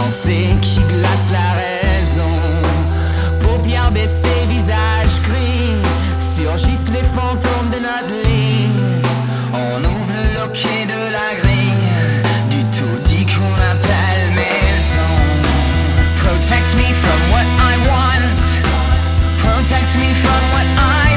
pensées qui glacent la raison. Paupières baissées, visage gris, surgissent les fantômes de notre ligne. On ouvre le loquet de la grille du tout dit qu'on appelle maison. Protect me from what I want, protect me from what I